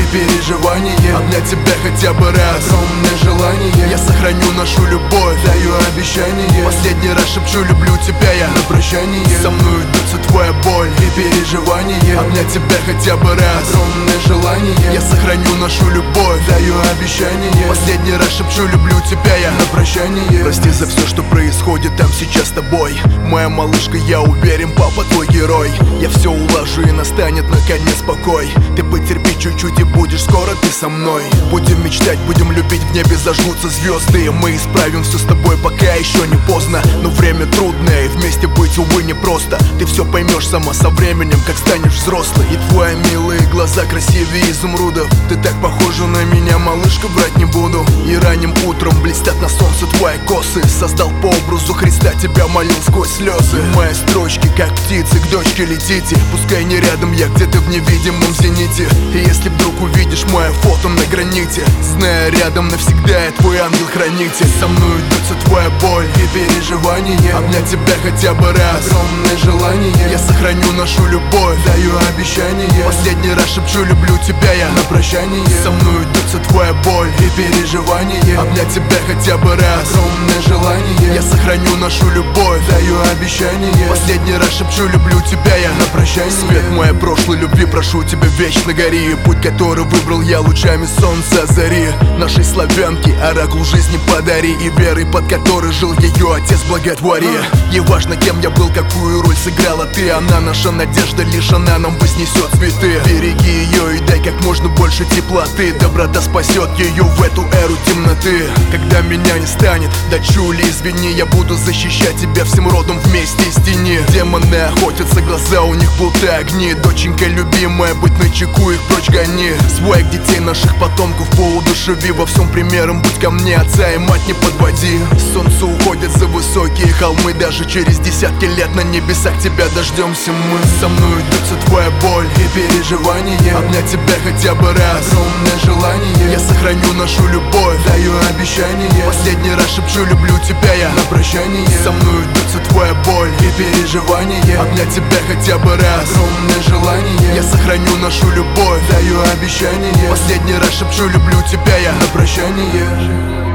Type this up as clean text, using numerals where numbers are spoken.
переживание. Обнять тебя хотя бы раз, огромное желание. Я сохраню нашу любовь, даю обещание. Последний раз шепчу люблю тебя я на прощание. Со мной идутся твоя боль и переживание. Обнять тебя хотя бы раз, огромное желание. Я сохраню нашу любовь, даю обещание. Последний раз шепчу люблю тебя я на прощание. Прости за все, что происходит там сейчас с тобой. Моя малышка, я уверен, папа твой герой. Я все улажу и настанет наконец покой. Ты потерпи чуть-чуть и будешь скоро ты со мной. Будем мечтать, будем любить, в небе зажгутся звезды. И мы исправим все с тобой, пока еще не поздно. Но время трудное и вместе быть, увы, непросто. Ты все поймешь сама со временем, как станешь взрослой. И твои милые глаза красивее изумрудов. Ты так похожа на меня, малышка, брать не буду. И ранним утром блестят на солнце твои косы. Создал по образу Христа, тебя молил сквозь слезы. И мои строчки, как птицы, к дочке летите. Пускай не рядом, я где-то в невидимом зените. И если вдруг увидишь мое фото на граните, зная, рядом навсегда я твой ангел-хранитель. Со мной идутся твоя боль и переживание. Обнять тебя хотя бы раз, огромное желание. Я сохраню нашу любовь, даю обещание. Последний раз шепчу люблю тебя я на прощание. Со мной идутся твоя боль и переживание. Обнять тебя хотя бы раз, огромное желание. Я сохраню нашу любовь, даю обещание. Последний раз шепчу люблю тебя я на прощание. Свет моей прошлой любви, прошу тебя, вечно гори. Путь, который выбрал я, лучами солнца зари. Нашей славянке оракул жизни подари. И верой, под которой жил ее отец, благотвори. И важно, кем я был, какую роль сыграла ты. Она наша надежда, лишь она нам вознесет цветы. Береги ее и дай как можно больше теплоты. Доброта спасет ее в эту эру темноты. Когда меня не станет, дочули, извини, я буду защищать тебя всем родом вместе из тени. Демоны охотятся, глаза у них будто огни. Доченька любимая, быть начеку, их прочь гони. Своих детей, наших потомков поудушеви. Во всем примером будь ко мне, отца и мать не подводи. Солнце уходит за высокие холмы. Даже через десятки лет на небесах тебя дождемся мы. Со мной идутся твоя боль и переживание. Обнять тебя хотя бы раз, огромное желание. Я сохраню нашу любовь, даю обещание. Последний раз шепчу люблю тебя я на прощание. Со мной идутся твоя боль и переживание. Обнять тебя хотя бы раз, огромное желание. Я сохраню нашу любовь, даю обещание. Последний раз шепчу люблю тебя я на прощание.